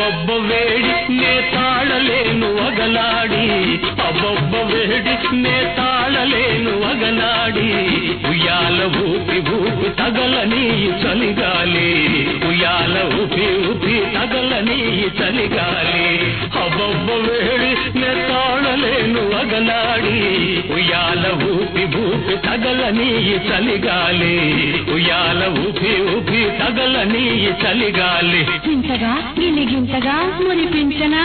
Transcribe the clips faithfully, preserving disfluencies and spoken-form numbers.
అబ్బబ్బ వేడి నే తాళలేను వగలాడి అబ్బబ్బ వేడి నే తాళలేను వగలాడి ఉయ్యాల ఊపి ఊపి తగలని చలిగాలి ఉయ్యాల ఊపి ఊపి తగలని చలిగాలి అబ్బబ్బ వేడి నే తాళలేను వగలాడి ఉయ్యాల ఊపి ఊపి తగలని చలిగాలి ఉయ్యాల ఊపి ఊపి తగలని చలిగాలి గింతగా గిలిగింతగా మురిపించనా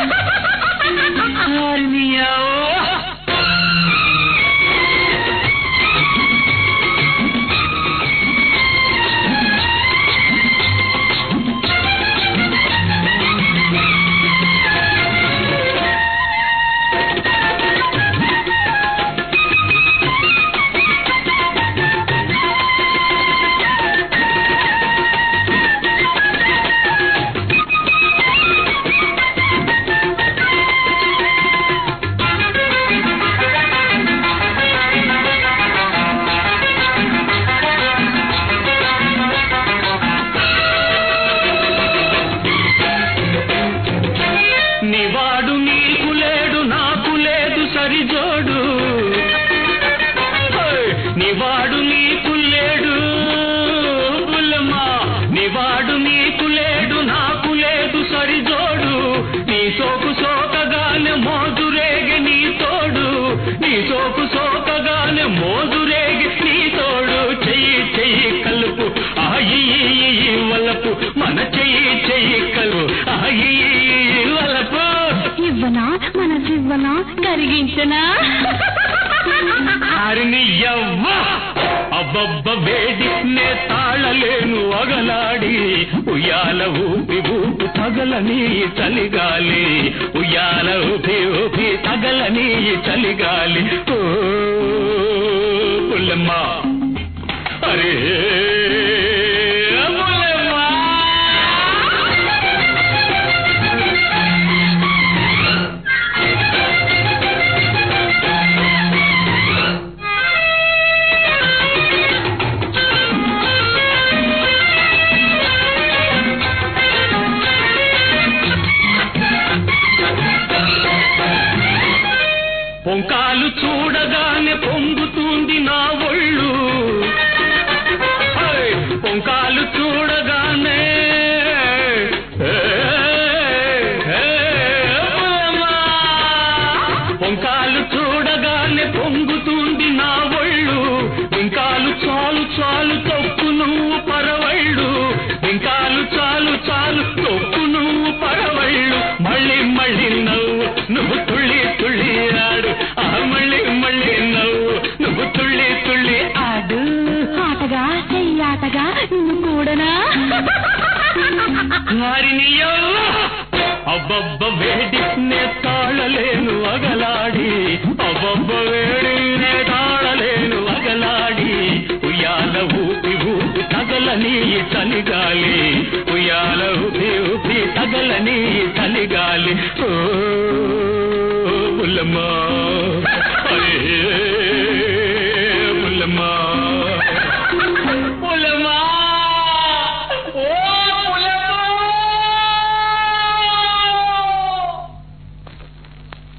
నివాడు నీకు లేడు నాకు లేదు సరిజోడు నివాడు నీకు లేడు బుల్లమ్మా నివాడు నీకు లేడు నాకు లేదు సరిజోడు నీ సోకు సోకగానే మోజురేగి నీ తోడు నీ సోకు సోకగానే మోజురేగి నీ తోడు చెయ్యి చెయ్యి కలుపు ఆయి వలపు మన చెయ్యి చెయ్యి కలుపు ఆయి ఇవ్వనా మనసివ్వనా కరిగించనా అబ్బబ్బ వేడి నే తాళలేను వగలాడి ఉయ్యాల ఊపి ఊపి తగలని చలిగాలి ఉయ్యాల ఊపి ఊపి తగలని చలిగాలి ఓ పుల్లమ్మా అరే పొంకాలు చూడగానే పొంగుతుంది నా ఒళ్ళు పొంకాలు చూడగానే పొంకాలు చూడగానే పొంగుతుంది నా ఒళ్ళు ఇంకాలు చాలు చాలు తప్పు నువ్వు పరవళ్ళు ఇంకాలు చాలు చాలు తప్పు నువ్వు పరవళ్ళు మళ్ళీ మళ్ళీ నవ్వు నువ్వు తుళ్ళి తుళ్ళి ఆడు ఆ మళ్ళీ మళ్ళీ నవ్వు నువ్వు తుళ్ళి తుళ్ళి ఆడు ఆటగా చెయ్యాటగా నువ్వు కూడనా అబ్బబ్బ వేడి నే తాళలేను వగలాడి అబ్బబ్బ వేడి నే తాళలేను వగలాడి ఉయ్యాల ఊపి ఊపి తగలని చలిగాలి ఉయ్యాల ఊపి ఊపి తగలని చలిగాలి ఓ